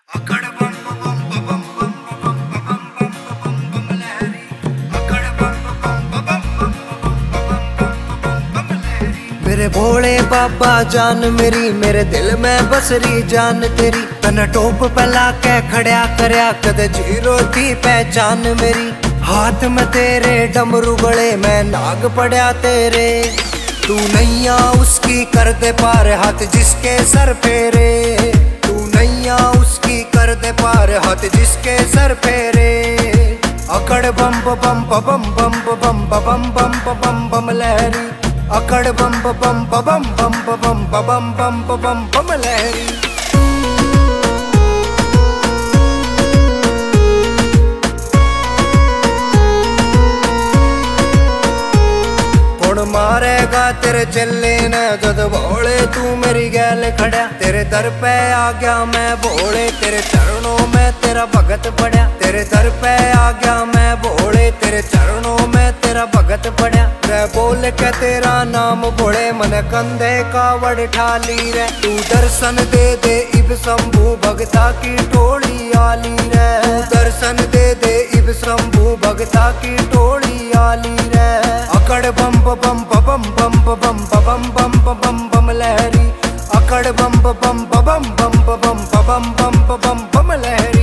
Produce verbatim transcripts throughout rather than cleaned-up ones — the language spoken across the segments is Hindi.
मेरे भोले बाबा जान मेरी, मेरे दिल में बसरी जान तेरी। तन टोप पला के खड़िया करया, कदे जीरो थी पहचान मेरी। हाथ में तेरे डमरू गले में नाग पड़ा तेरे। तू नैया उसकी कर दे पार, हाथ जिसके सर फेरे। तू नैया उसकी कर दे पार, हाथ जिसके सर फेरे। अकड़ बम बम बम बम बम बम बम बम बम लहरी। अकड़ बम बम बम बम बम बम बम बम बम लहरी। मारेगा तेरे चले न जद भोले, तू मेरी गैल खड़ा। तेरे दर पे आ गया मैं भोले, तेरे चरणों में तेरा भगत पड़ा। तेरे दर पे आ गया मैं भोले, तेरे चरणों में तेरा भगत पड़ा। रे बोल के तेरा नाम भोले, मन कंधे कावड़ ठाली रे। तू दर्शन दे दे इब शंभू भगता की टोली आली रे। तू दर्शन दे दे इब शंभू भगता की टोली आली रे। अकड़ बम बम बम बम बम बम बम बम बम लहरी। अकड़ बम बम बम बम बम बम बम बम बम लहरी।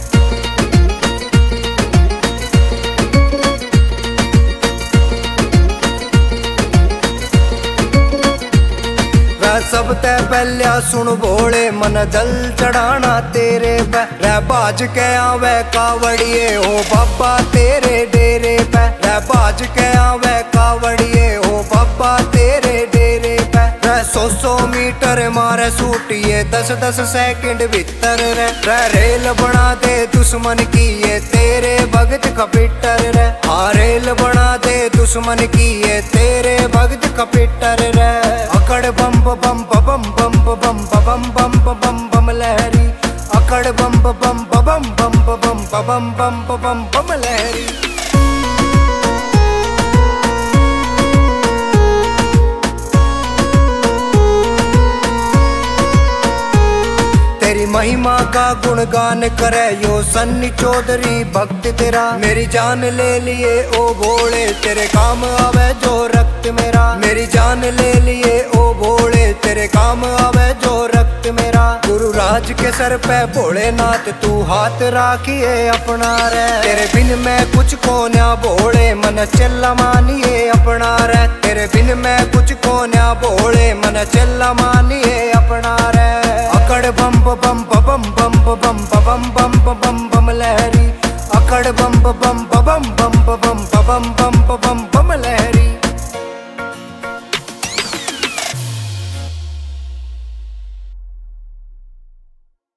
सब ते पहलिया सुन भोले, मन जल चढ़ाना तेरे पे। रै बाज के आवे कावड़िए हो बाबा तेरे डेरे पे। रै बाज के आवे कावड़िए हो बाबा तेरे डेरे पे। रै सौ सौ मीटर मारे सूटिए दस दस सेकंड भीतर रे। रै रेल बना दे दुश्मन की ये तेरे भगत कपिटर रे। हाँ रेल बना दे दुश्मन की ये तेरे भगत कपिटर रे। अकड़ बम बम बम बम बम बम बम बम बम लहरी। अकड़ बम बम बम बम बम बम बम बम बम लहरी। तेरी महिमा का गुणगान करे यो सन्नी चौधरी भक्त तेरा। मेरी जान ले लिए ओ भोले, तेरे काम आवे जो रक्त मेरा। मेरी जान ले लिए ओ भोले, तेरे काम आवे जो रक्त मेरा। गुरु राज के सर पे भोलेनाथ तू हाथ राखिए अपना रे। तेरे बिन मैं कुछ को न्या भोले, मन चला मानिए अपना रे। तेरे बिन मैं कुछ को न्या भोले, मन चला मानिए अपना रे। अकड़ बम बम बम बम बम बम बम बम बम लहरी। अकड़ बम बम बम बम बम बम बम बम